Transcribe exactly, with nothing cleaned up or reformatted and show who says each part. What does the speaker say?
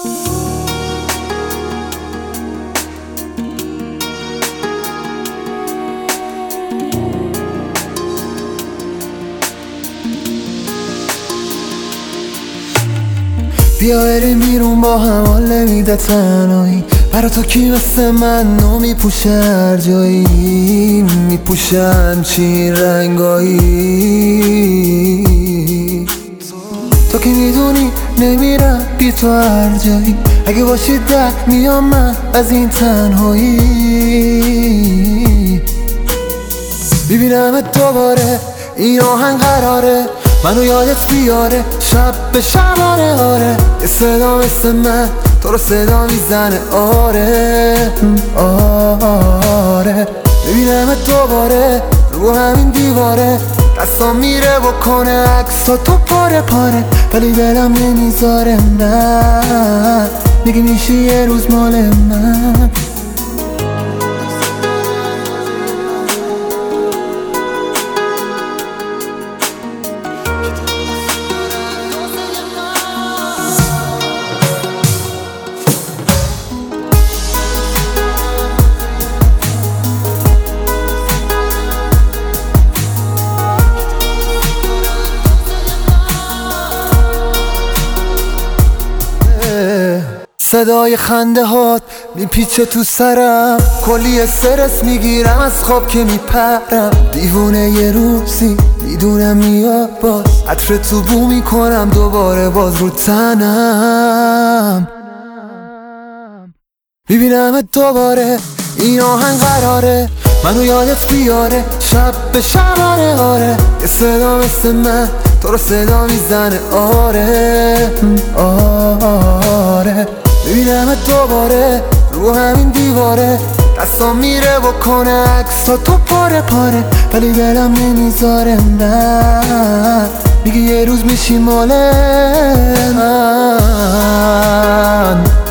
Speaker 1: بیا بریم بیرون با هم، حال نمیده تنهایی. برا تو کی مثل من نو میپوشه هر جایی، میپوشه همچین رنگایی. تو که میدونی نمیرم بی تو هر جایی، اگه باشی در میام من از این تنهایی. ببینمت دوباره، این آهنگ قراره منو یادت بیاره، شب به شب آره آره. یه صدا مثل من تو رو صدا میزنه آره آره. ببینمت دوباره رو همین دیواره، دستام میره بکنه عکسا تو پاره پاره، ولی دلم نمیذاره نه، میگی میشه یه روز مال من. صدای خنده هات میپیچه تو سرم، کلی استرس میگیرم از خواب که میپرم. دیوونه یه روزی میدونم میاد باز، عطر تو بو میکنم دوباره باز رو تنم. میبینمت دوباره، این آهنگ قراره منو یادت بیاره، شب به شب آره آره. یه صدا مثل من تو رو صدا میزنه آره آره. ببینمت دوباره رو همین دیواره، دستام میره بکنه عکسا تو پاره پاره، ولی دلم نمیذاره نه، میگه یه روز میشی مال من.